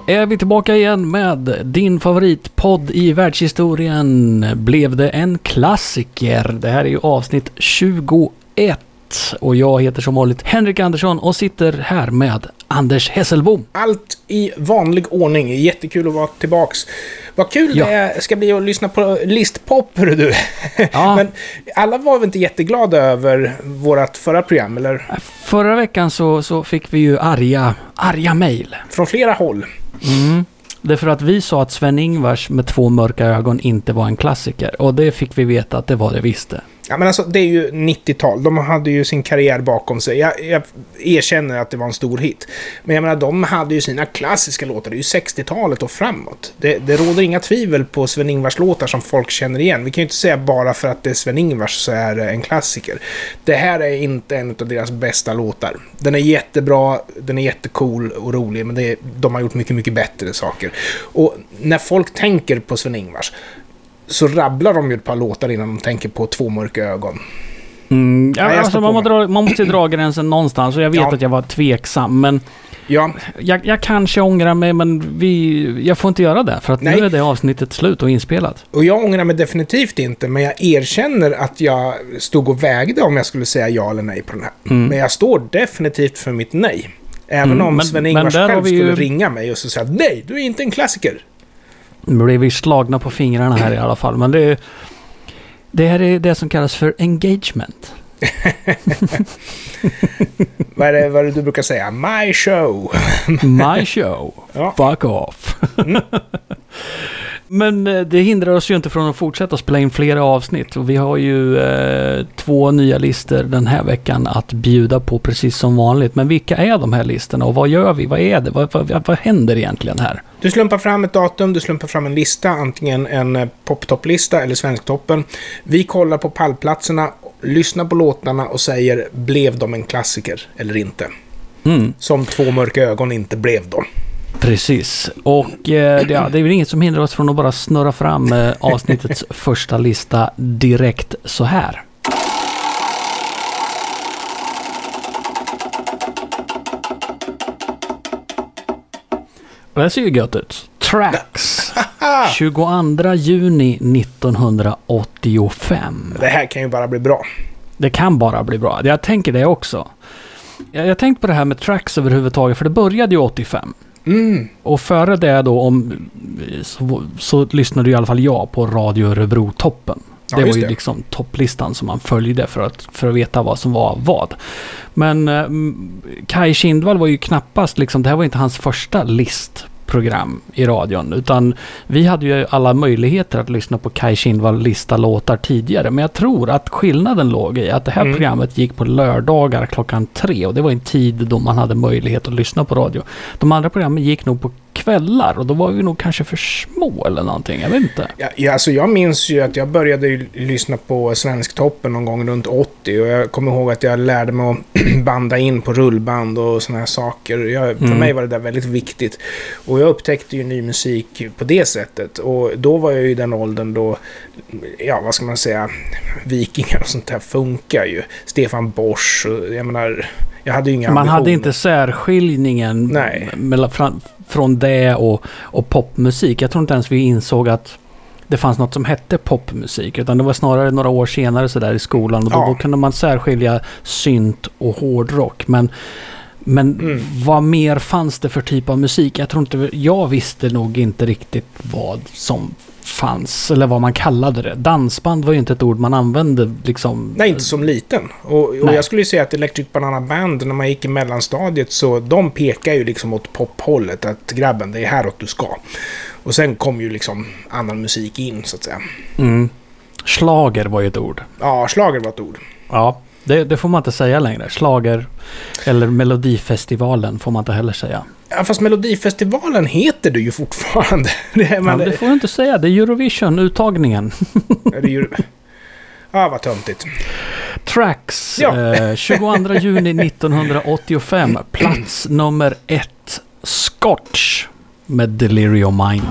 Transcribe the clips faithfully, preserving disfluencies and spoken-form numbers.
är vi tillbaka igen med din favoritpodd i världshistorien. Blev det en klassiker? Det här är ju avsnitt tjugoett och jag heter som vanligt Henrik Andersson och sitter här med Anders Hesselbom. Allt i vanlig ordning. Jättekul att vara tillbaks. Vad kul ja. Det ska bli att lyssna på listpop, hör du. Ja. Men alla var väl inte jätteglada över vårat förra program, eller? Förra veckan så, så fick vi ju arga, arga mejl. Från flera håll. Mm. Det är för att vi sa att Sven-Ingvars med två mörka ögon inte var en klassiker. Och det fick vi veta att det var det visste. Ja, men alltså, det är ju nittiotal. De hade ju sin karriär bakom sig. Jag, jag erkänner att det var en stor hit. Men jag menar, de hade ju sina klassiska låtar. Det är ju sextiotalet och framåt. Det, det råder inga tvivel på Sven-Ingvars låtar som folk känner igen. Vi kan ju inte säga bara för att det är Sven-Ingvars så är det en klassiker. Det här är inte en av deras bästa låtar. Den är jättebra, den är jättecool och rolig. Men det är, de har gjort mycket, mycket bättre saker. Och när folk tänker på Sven-Ingvars så rabblar de ju ett par låtar innan de tänker på Två mörka ögon. Mm, ja, Nej, alltså man, må dra, man måste dra gränsen någonstans och jag vet ja. att jag var tveksam, men ja. jag, jag kanske ångrar mig, men vi, jag får inte göra det för att Nej. nu är det avsnittet slut och inspelat. Och jag ångrar mig definitivt inte, men jag erkänner att jag stod och vägde om jag skulle säga ja eller nej på den här. Mm. Men jag står definitivt för mitt nej. Även mm, om men, Sven-Ingvars själv skulle ju... ringa mig och så säga nej, du är inte en klassiker. Nu blev vi slagna på fingrarna här i alla fall. Men det, det här är det som kallas för engagement. vad, är det, vad är det du brukar säga? My show. My show. Ja. Fuck off. Mm. Men det hindrar oss ju inte från att fortsätta spela in flera avsnitt. Och vi har ju eh, två nya listor den här veckan att bjuda på precis som vanligt. Men vilka är de här listorna och vad gör vi? Vad är det? Vad, vad, vad händer egentligen här? Du slumpar fram ett datum, du slumpar fram en lista. Antingen en poptopplista eller svensktoppen. Vi kollar på pallplatserna, lyssnar på låtarna och säger, blev de en klassiker eller inte? Mm. Som Två mörka ögon inte blev de. Precis. Och eh, det, ja, det är väl inget som hindrar oss från att bara snurra fram eh, avsnittets första lista direkt så här. Det ser ju gött ut. Tracks. tjugoandra juni nittonhundraåttiofem. Det här kan ju bara bli bra. Det kan bara bli bra. Jag tänker det också. Jag, jag tänkte på det här med Tracks överhuvudtaget, för det började ju åttiofem. Mm. Och före det då om, så, så lyssnade ju i alla fall jag på Radio Örebro-toppen. Det ja, var ju det. Liksom topplistan som man följde för att, för att veta vad som var vad. Men eh, Kaj Kindvall var ju knappast, liksom, det här var inte hans första listprogram i radion, utan vi hade ju alla möjligheter att lyssna på Kaj Kindvall lista låtar tidigare. Men jag tror att skillnaden låg i att det här mm. programmet gick på lördagar klockan tre, och det var en tid då man hade möjlighet att lyssna på radio. De andra programmen gick nog på kvällar och då var vi nog kanske för små eller någonting, jag vet inte. Ja, ja, alltså jag minns ju att jag började ju lyssna på Svensktoppen någon gång runt åttio, och jag kommer ihåg att jag lärde mig att banda in på rullband och såna här saker. Jag, för mm. mig var det där väldigt viktigt, och jag upptäckte ju ny musik på det sättet, och då var jag ju i den åldern då, ja vad ska man säga, Vikingar och sånt där funkar ju. Stefan Borsch, och jag menar, jag hade ju inga Man ambitioner. hade inte särskiljningen Nej. mellan fram, från det och, och popmusik. Jag tror inte ens vi insåg att det fanns något som hette popmusik, utan det var snarare några år senare så där i skolan, och då, ja. då kunde man särskilja synt och hårdrock. Men, men mm. vad mer fanns det för typ av musik? Jag tror inte, jag visste nog inte riktigt vad som fanns, eller vad man kallade det. Dansband var ju inte ett ord man använde liksom. Nej, inte som liten. Och, och jag skulle ju säga att Electric Banana Band, när man gick i mellanstadiet, så de pekar ju liksom åt pophållet, att grabben, det är häråt du ska. Och sen kom ju liksom annan musik in, så att säga. Mm. Schlager var ju ett ord. Ja, schlager var ett ord. Ja, det, det får man inte säga längre. Schlager eller Melodifestivalen får man inte heller säga. Ja, fast Melodifestivalen heter det ju fortfarande. Det, är, man, ja, det får du inte säga. Det är Eurovision-uttagningen. Ja, det är Euro... ah, vad töntigt. Tracks. Ja. Eh, tjugoandra juni nittonhundraåttiofem. Plats nummer ett. Scotch med Delirium Mind.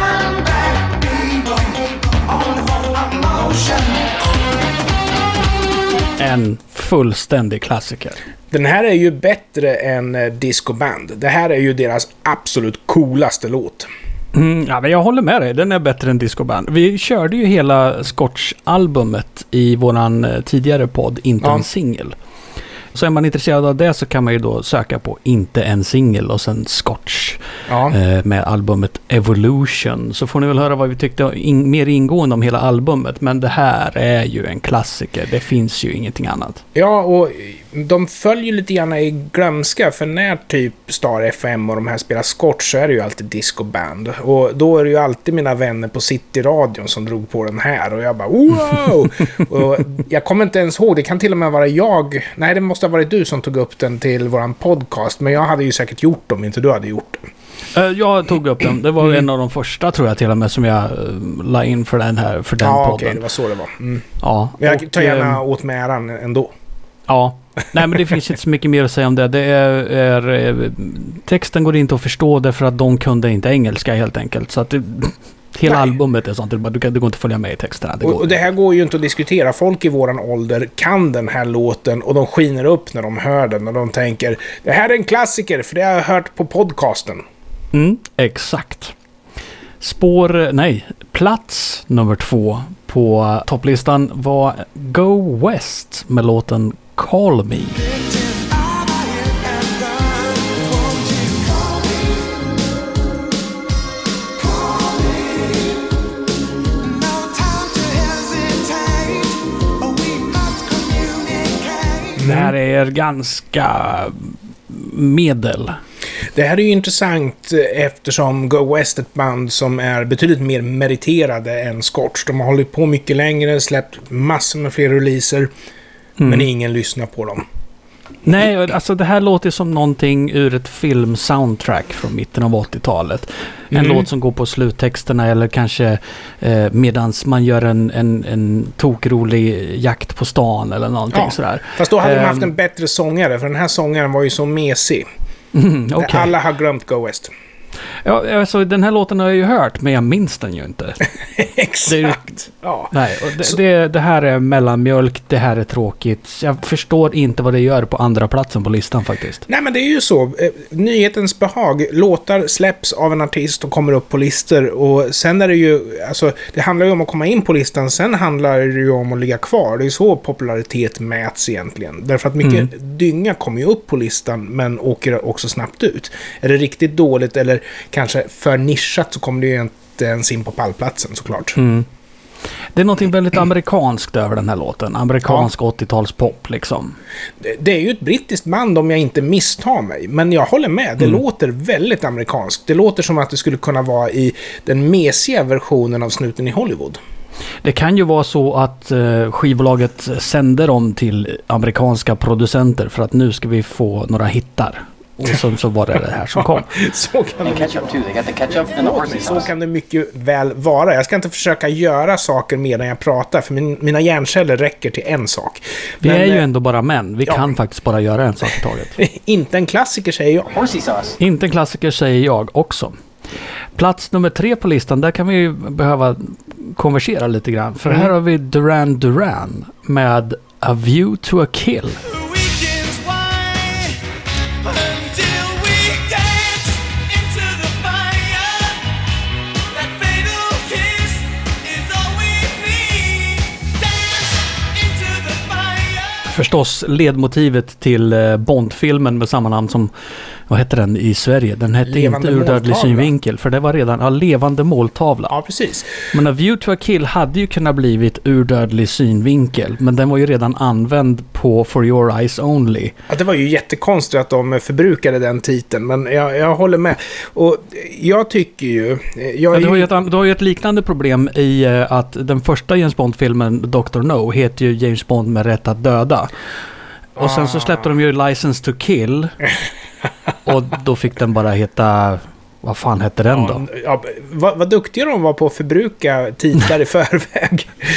Come back, people, only for emotion. En fullständig klassiker. Den här är ju bättre än uh, Disco Band. Det här är ju deras absolut coolaste låt. Mm, ja, men jag håller med dig. Den är bättre än Disco Band. Vi körde ju hela Scotch-albumet i våran uh, tidigare podd, Inte ja. en singel. Så är man intresserad av det så kan man ju då söka på Inte en singel och sen Scotch ja. eh, med albumet Evolution. Så får ni väl höra vad vi tyckte in, mer ingående om hela albumet. Men det här är ju en klassiker. Det finns ju ingenting annat. Ja, och de följer lite grann i glömska. För när typ Star F M och de här spelar Scotch så är det ju alltid Disco Band. Och då är det ju alltid mina vänner på City-radion som drog på den här. Och jag bara, wow! Och jag kommer inte ens ihåg. Det kan till och med vara jag. Nej, det måste ha varit du som tog upp den till våran podcast. Men jag hade ju säkert gjort dem, inte du hade gjort den. Jag tog upp den. Det var mm. en av de första tror jag till och med som jag uh, la in för den här för den ja, podden. Okej, okay, det var så det var. Mm. Ja, men jag tar gärna åt med äran ändå. Ja. Nej, men det finns inte så mycket mer att säga om det. Det är, är texten går inte att förstå därför att de kunde inte engelska helt enkelt. Så att det, hela Nej. albumet är sånt. Det, du kan du går inte att följa med i texterna. Det och, går och det här går ju inte att diskutera. Folk i våran ålder kan den här låten och de skiner upp när de hör den och de tänker, det här är en klassiker för det har jag hört på podcasten. Mm, exakt. Spår, nej, plats nummer två på topplistan var Go West med låten Call Me. Det här är ganska medel. Det här är ju intressant eftersom Go West är ett band som är betydligt mer meriterade än Scotch. De har hållit på mycket längre, släppt massor med fler releaser, mm. men ingen lyssnar på dem. Nej, alltså det här låter som någonting ur ett film-soundtrack från mitten av åttiotalet. En mm. låt som går på sluttexterna eller kanske eh, medans man gör en, en, en tokrolig jakt på stan eller någonting ja, sådär. Fast då hade um, de haft Ehm. en bättre sångare, för den här sångaren var ju så mesig. Mm, okay. Alla har glömt Go West. Ja, alltså den här låten har jag ju hört, men jag minns den ju inte. Exakt. Det är, ja. Nej, och det, det, det här är mellanmjölk, det här är tråkigt. Jag förstår inte vad det gör på andra platsen på listan faktiskt. Nej, men det är ju så. Nyhetens behag. Låtar släpps av en artist och kommer upp på listor. Och sen är det ju, alltså, det handlar ju om att komma in på listan. Sen handlar det ju om att ligga kvar. Det är så popularitet mäts egentligen. Därför att mycket mm. dynga kommer ju upp på listan, men åker också snabbt ut. Är det riktigt dåligt eller kanske för nischat så kommer det ju inte ens in på pallplatsen såklart. Mm. Det är någonting väldigt amerikanskt över den här låten. Amerikansk ja. åttiotalspop liksom. Det, det är ju ett brittiskt band om jag inte misstar mig. Men jag håller med. Det mm. låter väldigt amerikanskt. Det låter som att det skulle kunna vara i den mesiga versionen av Snuten i Hollywood. Det kan ju vara så att eh, skivbolaget sänder dem till amerikanska producenter för att nu ska vi få några hittar. Och så, så var det det här som kom. Så kan det mycket, så kan det mycket väl vara. Jag ska inte försöka göra saker medan jag pratar, för min, mina hjärnceller räcker till en sak. Vi Men, är ju ändå bara män. Vi ja. kan faktiskt bara göra en sak i taget. Inte en klassiker säger jag. Inte en klassiker säger jag också. Plats nummer tre på listan, där kan vi ju behöva konversera lite grann. För mm. här har vi Duran Duran med A View to a Kill. Förstås ledmotivet till Bond-filmen med samma namn som, vad heter den i Sverige? Den hette levande inte Ur dödlig synvinkel, för det var redan ja, levande måltavla. Ja, precis. Men A View to a Kill hade ju kunnat blivit Ur dödlig synvinkel, men den var ju redan använd på For Your Eyes Only. Ja, det var ju jättekonstigt att de förbrukade den titeln, men jag, jag håller med. Och jag tycker ju... Jag ja, ju... Du, har ju ett, du har ju ett liknande problem i att den första James Bond-filmen, Doctor No, heter ju James Bond med rätt att döda. Och sen så släppte de ju License to Kill. Och då fick den bara heta... Vad fan hette den då? Ja, ja, vad, vad duktiga de var på att förbruka titlar i förväg. Ja.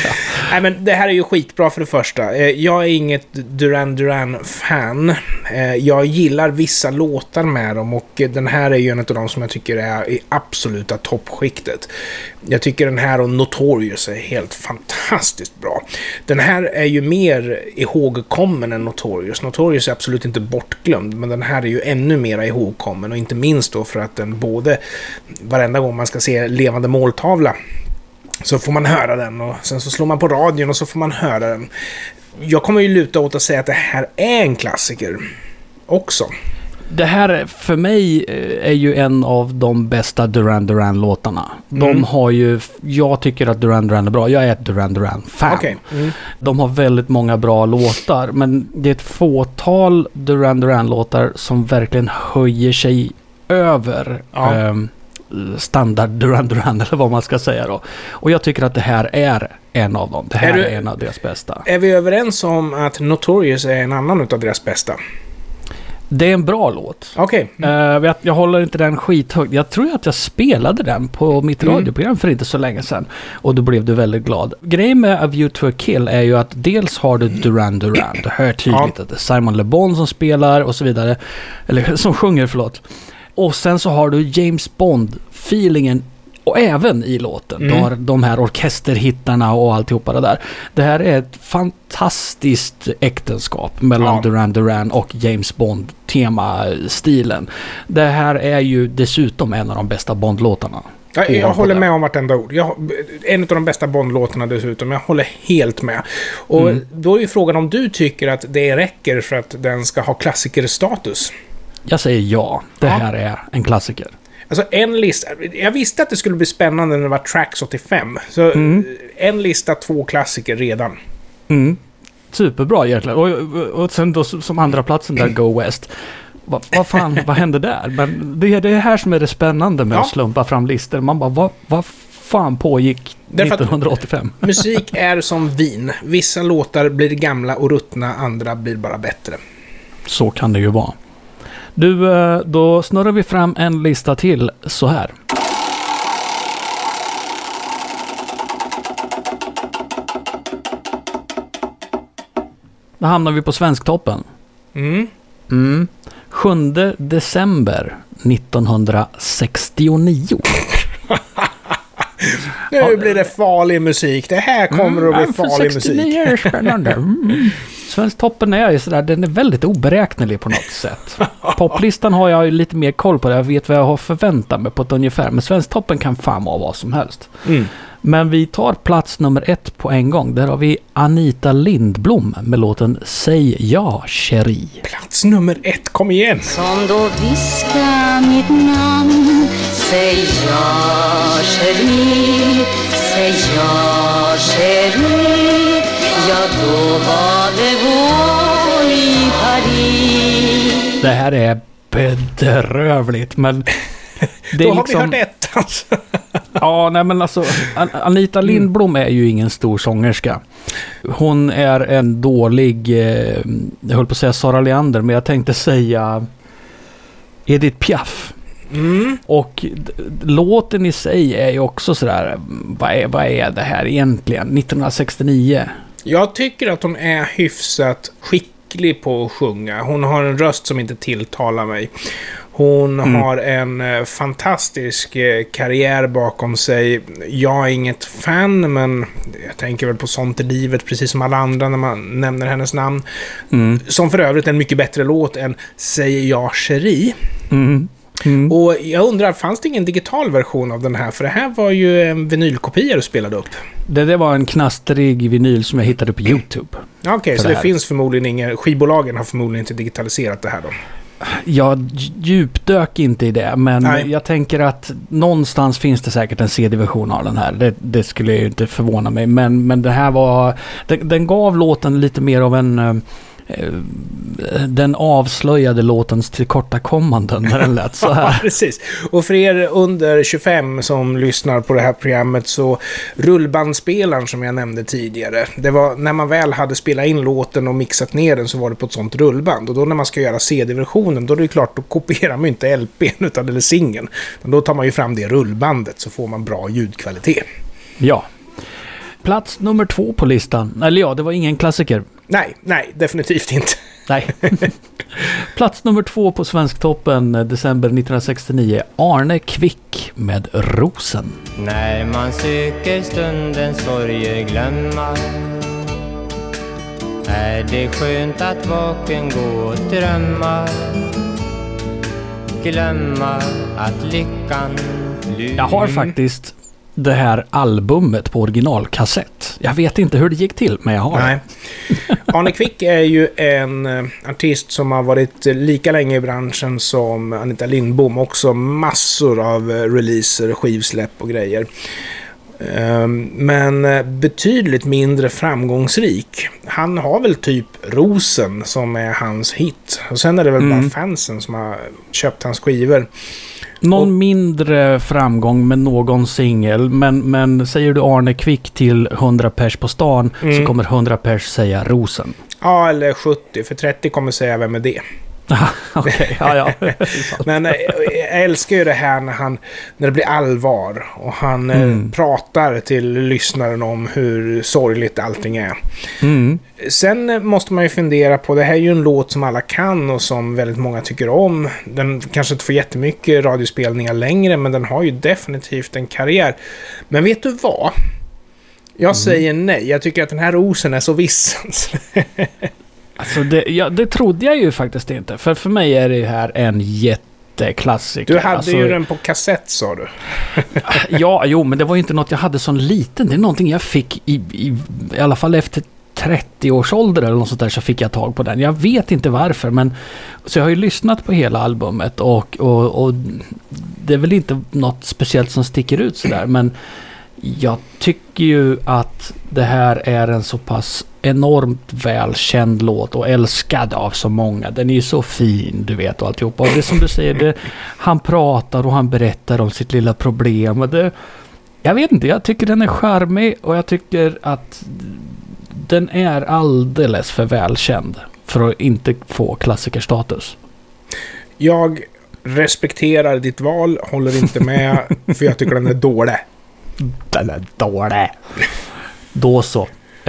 Nej, men det här är ju skitbra för det första. Jag är inget Duran Duran-fan. Jag gillar vissa låtar med dem och den här är ju en av de som jag tycker är i absoluta toppskiktet. Jag tycker den här och Notorious är helt fantastiskt bra. Den här är ju mer ihågkommen än Notorious. Notorious är absolut inte bortglömd, men den här är ju ännu mer ihågkommen och inte minst då för att den både varenda gång man ska se levande måltavla så får man höra den och sen så slår man på radion och så får man höra den. Jag kommer ju luta åt att säga att det här är en klassiker också. Det här för mig är ju en av de bästa Duran Duran-låtarna. De mm. har ju, jag tycker att Duran Duran är bra. Jag är ett Duran Duran-fan. Okay. Mm. De har väldigt många bra låtar, men det är ett fåtal Duran Duran-låtar som verkligen höjer sig över ja. eh, standard Duran Duran eller vad man ska säga då. Och jag tycker att det här är en av dem. Det här är, du, är en av deras bästa. Är vi överens om att Notorious är en annan av deras bästa? Det är en bra låt. Okej. Okay. Mm. Uh, jag håller inte den skithögt. Jag tror att jag spelade den på mitt mm. radioprogram för inte så länge sedan. Och då blev du väldigt glad. Grejen med A View to a Kill är ju att dels har du Duran Duran. Det hör tydligt ja. att det är Simon Le Bon som spelar och så vidare. Eller som sjunger, förlåt. Och sen så har du James Bond-feelingen och även i låten. Mm. Du har de här orkesterhittarna och alltihopa det där. Det här är ett fantastiskt äktenskap mellan ja. Duran Duran och James Bond-tema-stilen. Det här är ju dessutom en av de bästa Bond-låtarna. Jag, jag håller med om vartenda ord. Jag, en av de bästa Bond-låtarna dessutom. Jag håller helt med. Och mm. då är ju frågan om du tycker att det räcker för att den ska ha klassikerstatus. Jag säger ja. Det ja. här är en klassiker. Alltså en lista, jag visste att det skulle bli spännande när det var Tracks åttiofem. Så mm. en lista, två klassiker redan. Mm. Superbra egentligen. Och, och, och sen då som andra platsen där Go West. Vad va fan, vad hände där? Men det är det här som är det spännande med ja. att slumpa fram listor. Man bara, vad, vad fan pågick nittonhundraåttiofem? Musik är som vin. Vissa låtar blir gamla och ruttna, andra blir bara bättre. Så kan det ju vara. Du, då snurrar vi fram en lista till så här. Då hamnar vi på Svensktoppen. Mm. Mm. sjunde december nittonhundrasextionio. Nu ja. blir det farlig musik. Det här kommer mm, att bli farlig musik. Är spännande. Mm. Svensktoppen är ju sådär, den är väldigt oberäknelig på något sätt. Poplistan har jag ju lite mer koll på det. Jag vet vad jag har förväntat mig på ett ungefär. Men Svensktoppen kan fan vara vad som helst. Mm. Men vi tar plats nummer ett på en gång. Där har vi Anita Lindblom med låten Säg ja, Cherie. Plats nummer ett, kom igen. Som då viska mitt namn. Säg ja, Cherie. Säg ja, Cherie. Ja, då var det vår i Paris. Det här är bedrövligt, men det är då har liksom... vi hört ett alltså. Ja, nej men alltså Anita Lindblom är ju ingen stor sångerska. Hon är en dålig eh, jag höll på att säga Sara Leander, men jag tänkte säga Edith Piaf. Mm. Och d- låten i sig är ju också sådär, vad är, vad är det här egentligen? nittonhundrasextionio. Jag tycker att hon är hyfsat skicklig på att sjunga. Hon har en röst som inte tilltalar mig. Hon mm. har en eh, fantastisk eh, karriär bakom sig. Jag är inget fan, men jag tänker väl på Sånt i livet precis som alla andra när man nämner hennes namn. Mm. Som för övrigt är en mycket bättre låt än Säg ja, Cherie. Mm. Mm. Och jag undrar, fanns det ingen digital version av den här? För det här var ju en vinylkopia du spelade upp. Det, det var en knastrig vinyl som jag hittade på YouTube. Okej, okay, så det, det finns förmodligen ingen... Skivbolagen har förmodligen inte digitaliserat det här då. Jag djupdök inte i det, men Nej. jag tänker att någonstans finns det säkert en C D-version av den här. Det, det skulle ju inte förvåna mig, men, men det här var... Den, den gav låten lite mer av en... Eh, den avslöjade låtens tillkortakommanden när den lät så här. Ja, precis. Och för er under tjugofem som lyssnar på det här programmet, så rullbandspelaren som jag nämnde tidigare, det var när man väl hade spelat in låten och mixat ner den, så var det på ett sånt rullband. Och då när man ska göra C D-versionen, då är det klart, då kopierar man inte L P utan eller singeln. Då tar man ju fram det rullbandet, så får man bra ljudkvalitet. Ja. Plats nummer två på listan. Eller ja, det var ingen klassiker. Nej, nej, definitivt inte. Nej. Plats nummer två på Svensktoppen december nittonhundrasextionio. Arne Kvick med Rosen. När man söker stundens sorger glömma, är det skönt att vaken gå och drömma, glömma att lyckan flyr. Jag har faktiskt det här albumet på originalkassett. Jag vet inte hur det gick till, men jag har Nej. det. Arne Kvick är ju en uh, artist som har varit lika länge i branschen som Anita Lindbom. Också massor av uh, releaser, skivsläpp och grejer. Um, men uh, betydligt mindre framgångsrik. Han har väl typ Rosen som är hans hit. Och sen är det väl mm. bara fansen som har köpt hans skivor. Någon och, mindre framgång med någon singel, men, men säger du Arne Kvick till hundra pers på stan mm. så kommer hundra pers säga Rosen. Ja, eller sjuttio, för trettio kommer säga vem är det. Okej, ja, ja. Men jag älskar ju det här när, han, när det blir allvar och han mm. pratar till lyssnaren om hur sorgligt allting är. Mm. Sen måste man ju fundera på, det här är ju en låt som alla kan och som väldigt många tycker om. Den kanske inte får jättemycket radiospelningar längre, men den har ju definitivt en karriär. Men vet du vad? Jag mm. säger nej. Jag tycker att den här Rosen är så vissens. Alltså det, ja, det trodde jag ju faktiskt inte. För för mig är det här en jätteklassiker. Du hade alltså, ju den på kassett, sa du. Ja, jo, men det var ju inte något jag hade så liten. Det är någonting jag fick i, i, i alla fall efter trettio års ålder eller något sånt där, så fick jag tag på den. Jag vet inte varför, men så jag har ju lyssnat på hela albumet och, och, och det är väl inte något speciellt som sticker ut sådär, men jag tycker ju att det här är en så pass enormt välkänd låt och älskad av så många. Den är ju så fin, du vet, och alltihopa. Och det som du säger, det, han pratar och han berättar om sitt lilla problem. Och det, jag vet inte, jag tycker den är charmig och jag tycker att den är alldeles för välkänd för att inte få klassikerstatus. Jag respekterar ditt val, håller inte med, för jag tycker den är dålig. Den är dålig. Då så.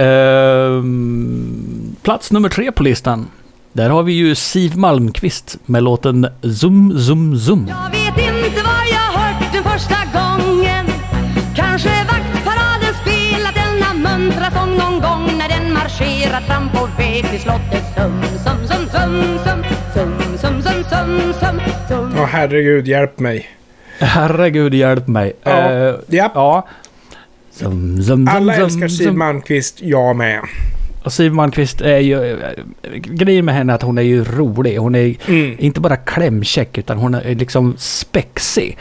Ehm, plats nummer tre på listan. Där har vi ju Siw Malmkvist med låten Zoom, zoom, zoom. Jag vet inte vad jag hört den första gången. Kanske vaktparaden spelat denna muntra sång någon gång när den marscherat fram på väg till slottet. Zoom, zoom, zoom, zoom, zoom, zoom, zoom, zoom, zoom, zoom, zoom. Åh, herregud, hjälp mig. Herregud, hjälp mig. Ja, uh, ja. ja. Zoom, zoom, Alla zoom, älskar Siw Malmkvist, jag med. Och Siw Malmkvist är ju... Grejen med henne är att hon är ju rolig. Hon är mm. inte bara klämkäck, utan hon är liksom spexig.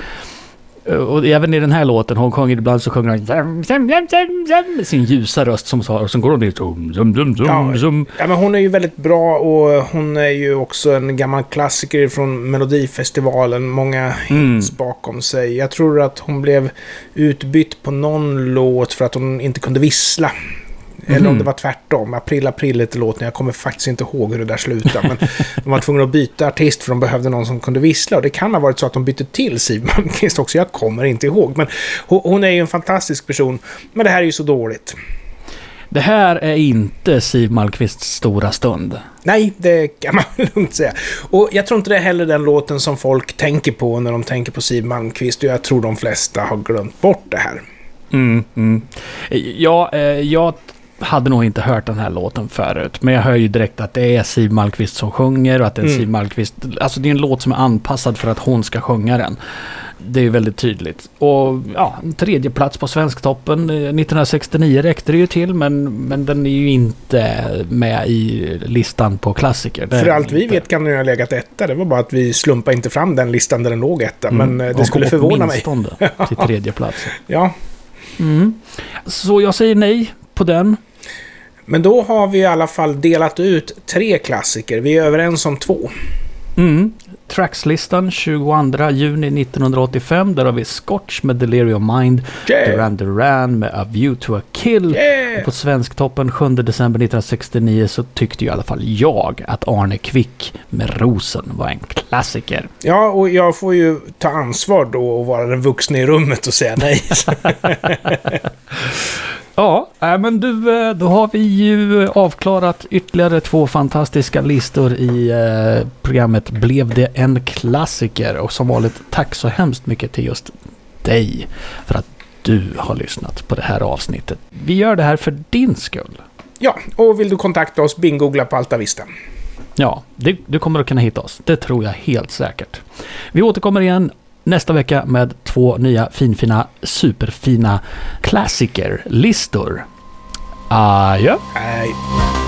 Och även i den här låten, hon sjunger ibland så sjunger hon zam, zam, zam, zam, zam, med sin ljusa röst som så, och så går hon dit zoom, zoom, zoom, zoom, zoom. Ja, men hon är ju väldigt bra och hon är ju också en gammal klassiker från Melodifestivalen. Många mm. hits bakom sig. Jag tror att hon blev utbytt på någon låt för att hon inte kunde vissla. Eller mm. om det var tvärtom. April, april lite låten. Jag kommer faktiskt inte ihåg hur det där slutade. Men de var tvungna att byta artist för de behövde någon som kunde vissla. Och det kan ha varit så att de bytte till Siw Malmkvist också. Jag kommer inte ihåg. Men hon är ju en fantastisk person. Men det här är ju så dåligt. Det här är inte Siw Malmkvists stora stund. Nej, det kan man lugnt säga. Och jag tror inte det är heller den låten som folk tänker på när de tänker på Siw Malmkvist. Och jag tror de flesta har glömt bort det här. Mm, mm. Ja, eh, jag hade nog inte hört den här låten förut, men jag hör ju direkt att det är Siw Malmkvist som sjunger och att det är mm. Siw Malmkvist, alltså det är en låt som är anpassad för att hon ska sjunga den. Det är ju väldigt tydligt. Och ja, en tredje plats på Svensktoppen nittonhundrasextionio räckte det ju till, men, men den är ju inte med i listan på klassiker. För allt vi vet kan den ha legat etta. Det var bara att vi slumpade inte fram den listan där den låg etta, mm. men det och skulle förvåna mig. Till tredje plats. Ja. Mm. Så jag säger nej på den. Men då har vi i alla fall delat ut tre klassiker. Vi är överens om två. Mm. Trackslistan tjugoandra juni nittonhundraåttiofem. Där har vi Scotch med Delirium Mind. Yeah. Duran Duran med A View to a Kill. Yeah. Och på Svensktoppen sjunde december nittonhundrasextionio så tyckte ju i alla fall jag att Arne Kvick med Rosen var en klassiker. Ja, och jag får ju ta ansvar då och vara den vuxna i rummet och säga nej. Ja, äh, men du, då har vi ju avklarat ytterligare två fantastiska listor i eh, programmet Blev det en klassiker? Och som vanligt, tack så hemskt mycket till just dig för att du har lyssnat på det här avsnittet. Vi gör det här för din skull. Ja, och vill du kontakta oss, bingoogla på Alta Vista. Ja, det, du kommer att kunna hitta oss. Det tror jag helt säkert. Vi återkommer igen nästa vecka med två nya finfina, superfina klassikerlistor. Adjö! Nej.